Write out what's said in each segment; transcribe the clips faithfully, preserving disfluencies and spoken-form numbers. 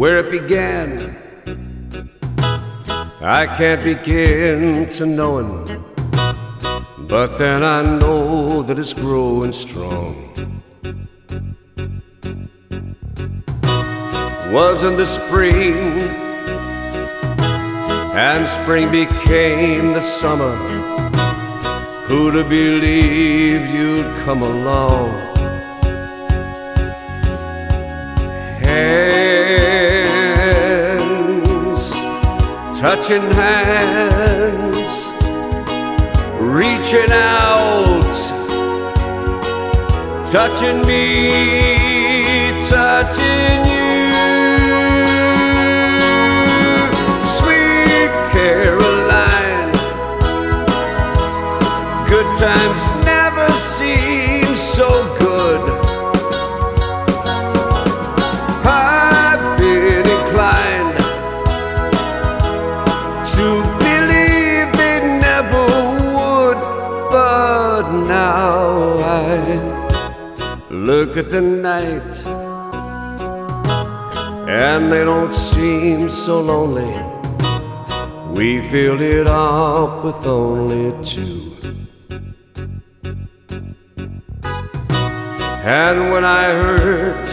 where it began, I can't begin to knowing, but then I know that it's growing strong. Wasn't the spring, and spring became the summer. Who'd have believed you'd come along? Hands touching hands, reaching out, touching me, touching you. Sweet Caroline, good times never seem so good. I've been inclined to believe they never would, but now I look at the night and they don't seem so lonely. We filled it up with only two. And when I hurt,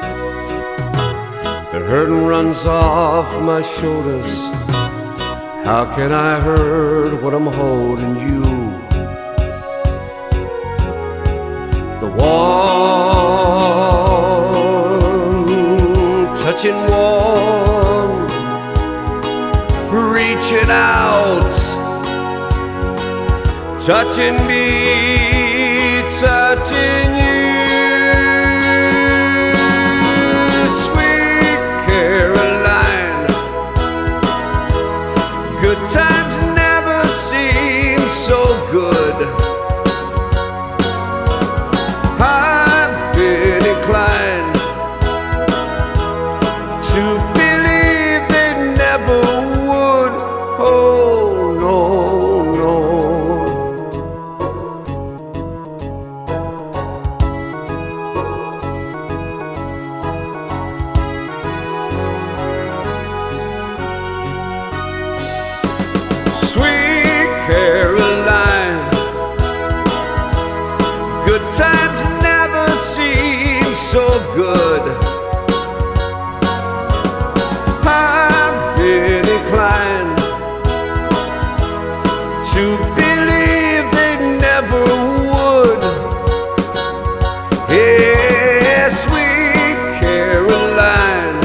the hurting runs off my shoulders. How can I hurt when I'm holding you? The warm, touching warm, reaching out, touching me, touching you. Sweet Caroline, good times never seem so good. I've been inclined to believe they never would. Oh no, no. Sweet Caroline, good times never seem so good. I've been inclined to believe they never would. Yeah, sweet Caroline,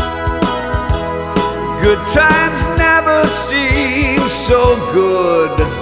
good times never seem so good.